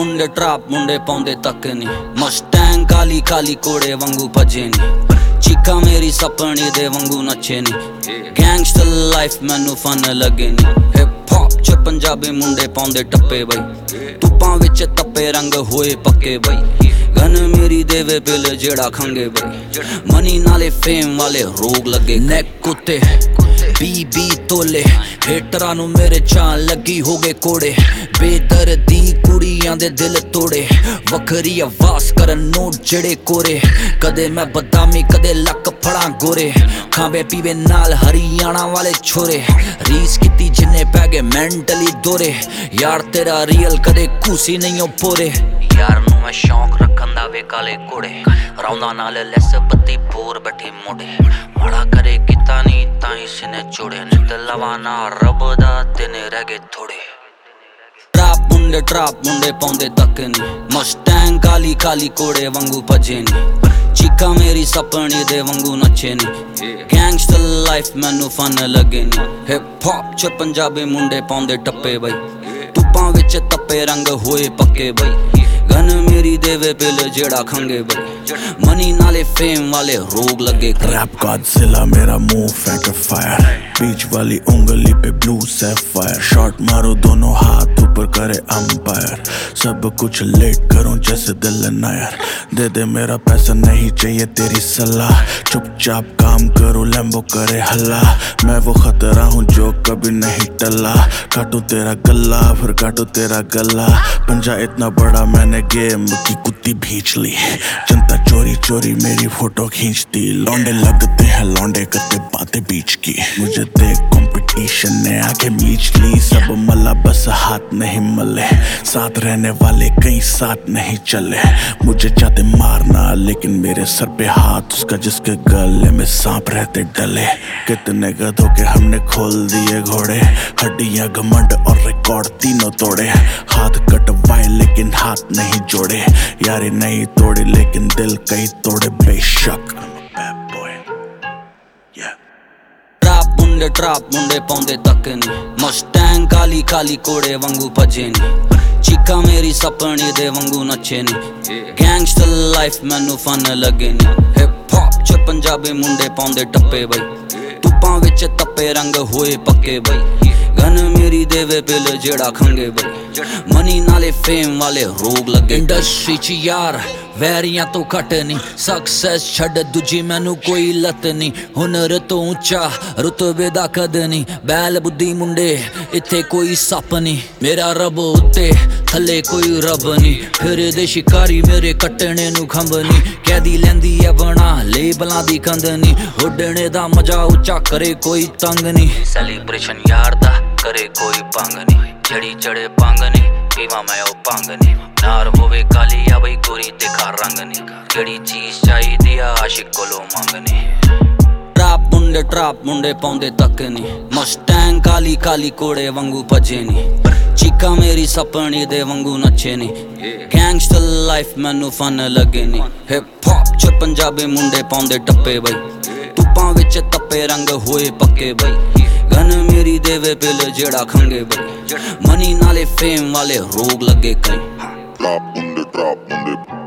मुंडे trap मुंडे पाउंदे तक नहीं Mustang Kali Kali कोड़े वांगू भजे नहीं चीका मेरी सपनी दे वांगू नचे नहीं गैंगस्टर लाइफ मैनू फन लगे नहीं हिप हॉप च पंजाबी मुंडे पाउंदे टप्पे बई धुप्पां विच तप्पे रंग होए पक्के बई गन मेरी देवे पिल जेड़ा खंगे बई मनी नाले फेम वाले रोग लगे नेक कुत्ते बी तोले हेटरां नू मेरे चां लगी हो गए कोड़े बेदर्दी कुड़ियां दे दिल तोड़े वखरी आवाज करन नोट जेड़े कोरे कदे मैं बदामी कदे लक फड़ा गोरे खावे पीवे नाल हरियाणा वाले छोरे रीस कीती जिन्ने पै गए मेंटली दोरे यार तेरा रियल कदे खूसी नहीं हो पोरे यार नू मैं शौक रखन दा वे काले कोड़े रौंदा नाल लैस पत्ती बोर बैठी मोड़े माड़ा करे किता नहीं ताई सिने चोड़े नित लवाना रब दा तेने रह गए थोड़े ट्राप मुंडे पाउंदे तक नहीं मस्टैंग काली काली कोड़े वांगू भजे नहीं चीका मेरी सपनी दे वांगू नचे नहीं गैंगस्टर लाइफ मैनू फन लगे नहीं हिप हॉप च पंजाबी मुंडे पाउंदे टप्पे बई धुप्पां विच तप्पे रंग होए पक्के बई गन मेरी देवे पिल जेड़ा खंगे बई मनी नाले फेम वाले रोग लगे रैप गॉडजिला मेरा मुंह फेंके फायर बीच वाली उंगली पे ब्लू सैफायर शॉट मारो दोनों हाथ ऊपर करे अंपायर सब कुछ लेट करूं जैसे दिल नायर दे दे मेरा पैसा नहीं चाहिए तेरी सलाह चुपचाप काम करो लैम्बो करे हल्ला मैं वो खतरा हूँ जो कभी नहीं टला काटो तेरा गला फिर काटो तेरा गला पंजा इतना बड़ा मैंने गेम की कुत्ती भींच ली जनता चोरी चोरी मेरी फोटो खींचती लौंडे लगते हैं लौंडे करते बातें बीच की मुझे देख कंपटीशन ने आके मीच ली सब मला बस हाथ नहीं मले साथ रहने वाले कहीं साथ नहीं चले मुझे चाहते मारना लेकिन मेरे सर पे हाथ उसका जिसके गले में सांप रहते डले कितने गधों के हमने खोल दिए घोड़े हड्डियां घमंड और रिकॉर्ड तीनों तोड़े हाथ कटवाए लेकिन हाथ नहीं जोड़े यारी नहीं तोड़े लेकिन दिल कई तोड़े बेशक ट्राप मुंडे पाउंदे तक नहीं मस्टैंग काली काली कोड़े वांगू भजे नहीं चीका मेरी सपनी दे वांगू नचे नहीं गैंगस्टर लाइफ मैनू फन लगे नहीं हिप हॉप च पंजाबी मुंडे पाउंदे टप्पे बई धुप्पां विच तप्पे रंग होए पक्के बई गन मेरी देवे पिल जेड़ा खंगे बई मनी नाले फेम वाले रोग लगे इंडस्ट्री च यार वैरियां तो घट नहीं सक्सेस छड़ दूजी मैनू कोई लत नहीं हुनर तो ऊंचा रुतबे दा कद नहीं बैल बुद्धि मुंडे इत्थे कोई सप नहीं मेरा रब उत्ते थले कोई रब नहीं फिर दे शिकारी मेरे कट्टने नू खंब नहीं कैदी लैंदी है बना लेबलां दी कंध नहीं उड्डने दा मजा उच्चा करे कोई तंग नहीं सेलिब्रेशन यार दा करे कोई पंग नहीं जड़ी चढ़े पंग नहीं पीवा मैं ओ पंग नहीं नार होवे काली या बई गोरी देखा रंग नहीं केड़ी चीज चाहिदी आ आशिक कोलो मंगनी ट्राप मुंडे पाउंदे तक नहीं मस्टैंग काली काली कोड़े वांगू भजे नहीं चीका मेरी सपनी दे वांगू नचे नहीं गैंगस्टर लाइफ मैनू फन लगे नहीं हिप हॉप च पंजाबी मुंडे पाउंदे टप्पे बई धुप्पां विच तप्पे रंग होए पक्के बई गन मेरी देवे पिल जेड़ा खंगे बई मनी नाले फेम वाले रोग लगे कई ट्राप मुंडे